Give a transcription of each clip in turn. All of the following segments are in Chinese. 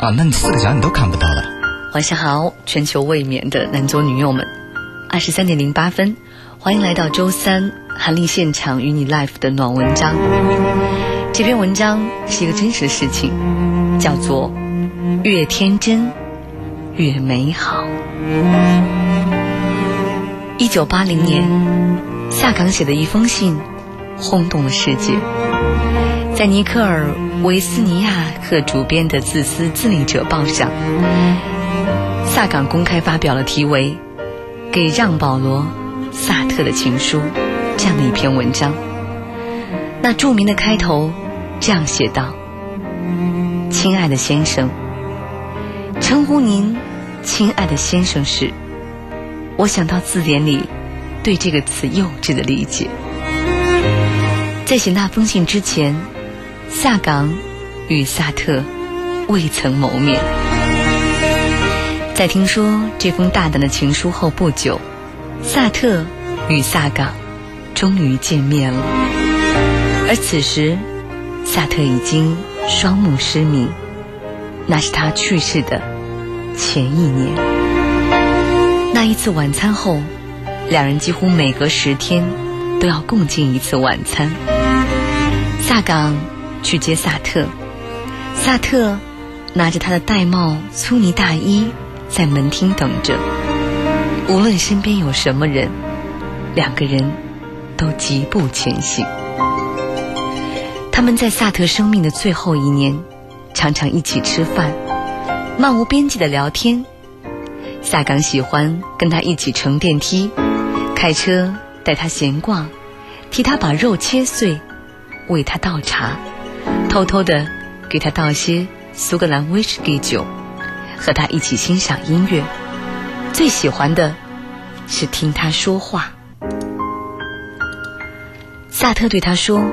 啊，那你4个角你都看不到了。 晚上好，全球未眠的男左女右们，23:08，欢迎来到周三韩丽现场与你 live 的暖文章。这篇文章是一个真实的事情，叫做越天真越美好。1980年，萨冈写的一封信轰动了世界。在尼克尔维斯尼亚克主编的《自私自利者报》上，萨冈公开发表了题为《给让·保罗·萨特的情书》这样的一篇文章。那著名的开头这样写道：亲爱的先生，称呼您亲爱的先生时，我想到字典里对这个词幼稚的理解。在写那封信之前，萨冈与萨特未曾谋面。在听说这封大胆的情书后不久，萨特与萨冈终于见面了。而此时萨特已经双目失明，那是他去世的前1年。那一次晚餐后，两人几乎每隔10天都要共进一次晚餐。萨冈去接萨特，萨特拿着他的玳瑁粗呢大衣在门厅等着。无论身边有什么人，两个人都疾步前行。他们在萨特生命的最后1年常常一起吃饭，漫无边际的聊天。萨冈喜欢跟他一起乘电梯，开车带他闲逛，替他把肉切碎，为他倒茶，偷偷地给他倒些苏格兰威士忌酒，和他一起欣赏音乐。最喜欢的是听他说话。萨特对他说：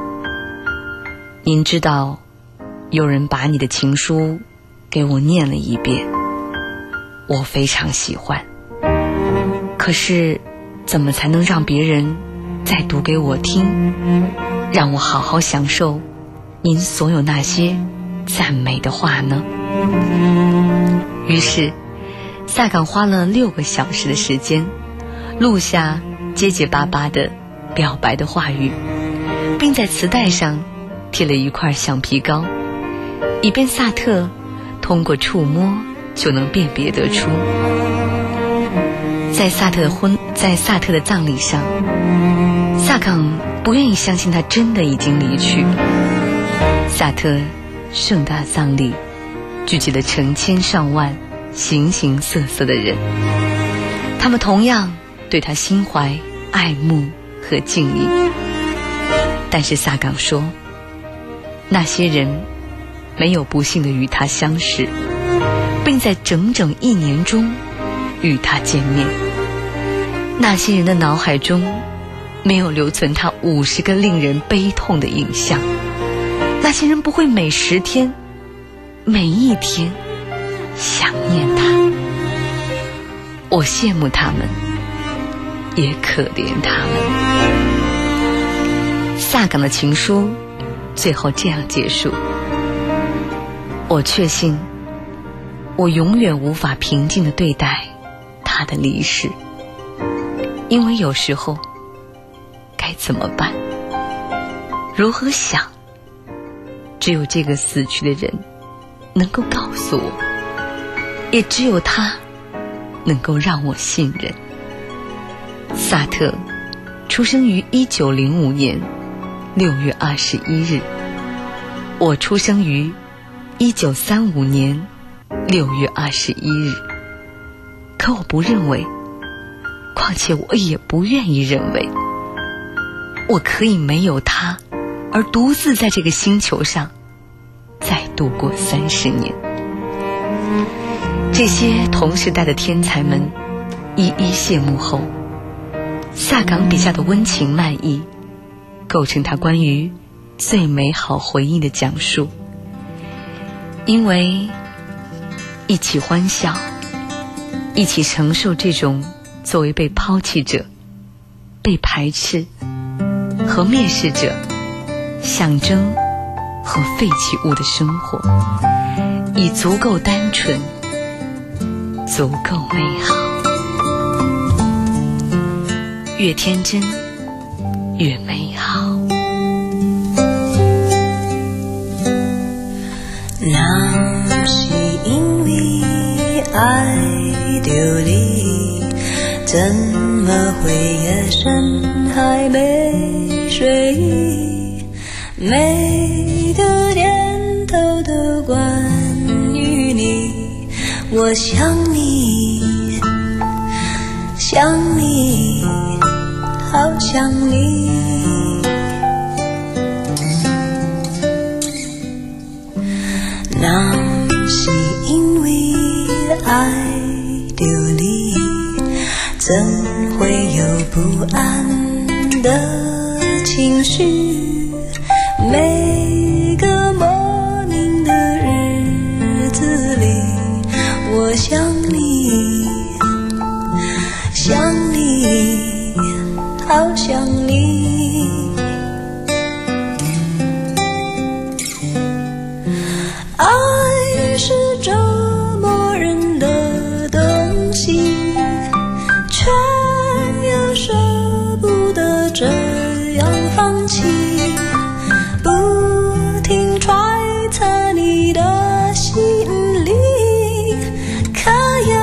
您知道有人把你的情书给我念了一遍，我非常喜欢，可是怎么才能让别人再读给我听，让我好好享受您所有那些赞美的话呢？于是萨冈花了6个小时的时间，录下结结巴巴的表白的话语，并在磁带上贴了一块橡皮膏，以便萨特通过触摸就能辨别得出。在萨特的葬礼上，萨冈不愿意相信他真的已经离去。萨特盛大葬礼聚集了成千上万形形色色的人，他们同样对他心怀爱慕和敬意。但是萨冈说，那些人没有不幸的与他相识，并在整整1年中与他见面。那些人的脑海中没有留存他50个令人悲痛的影像。那些人不会每10天每一天想念他。我羡慕他们，也可怜他们。萨冈的情书最后这样结束：我确信我永远无法平静地对待他的离世，因为有时候该怎么办，如何想，只有这个死去的人能够告诉我，也只有他能够让我信任。萨特出生于1905年6月21日，我出生于1935年6月21日。可我不认为，况且我也不愿意认为，我可以没有他而独自在这个星球上再度过30年。这些同时代的天才们一一谢幕后，萨冈笔下的温情漫意构成他关于最美好回忆的讲述。因为一起欢笑，一起承受这种作为被抛弃者、被排斥和蔑视者象征和废弃物的生活， 已足够单纯，足够美好。越天真，越美好。 那是因为爱丢你，怎么会夜深还没睡意？每个念头都关于你，我想你，想你，好想你。那是因为爱丢你，怎会有不安的情绪？每个莫名的日子里，我想你，想你，好想你。爱是折磨人的东西，却又舍不得这样放弃，不停揣测你的心里，可有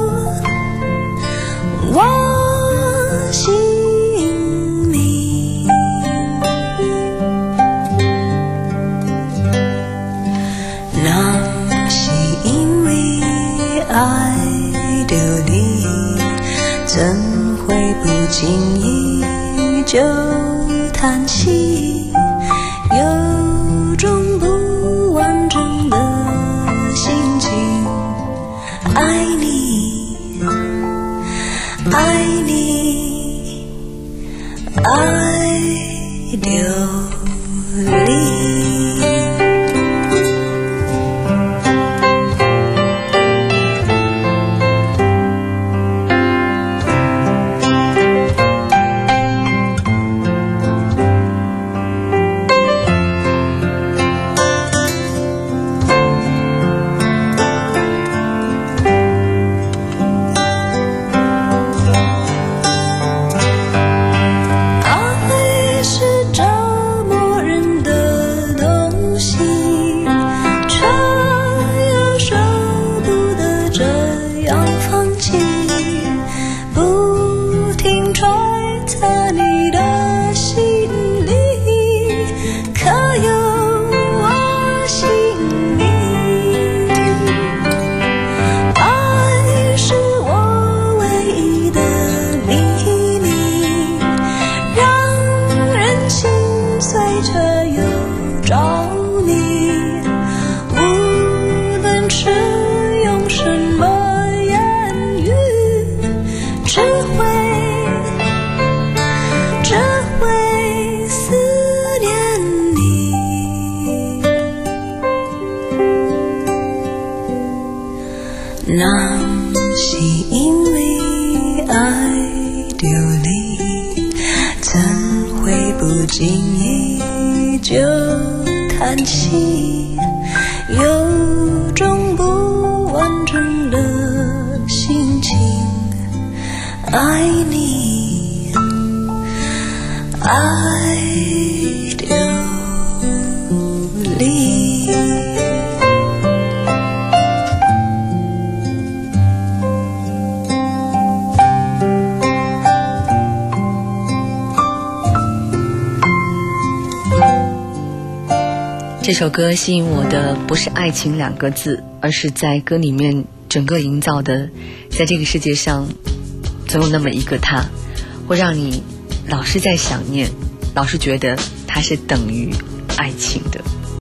我心里。那是因为爱丢你，怎会不经意就叹息，有种不完整的心情。爱你，爱你，爱丢你。那是因为爱丢你，怎会不经意就叹息，有种不完整的心情。爱你，爱丢你。 这首歌吸引我的不是爱情2个字，而是在歌里面整个营造的，在这个世界上总有那么一个他，会让你老是在想念，老是觉得他是等于爱情的。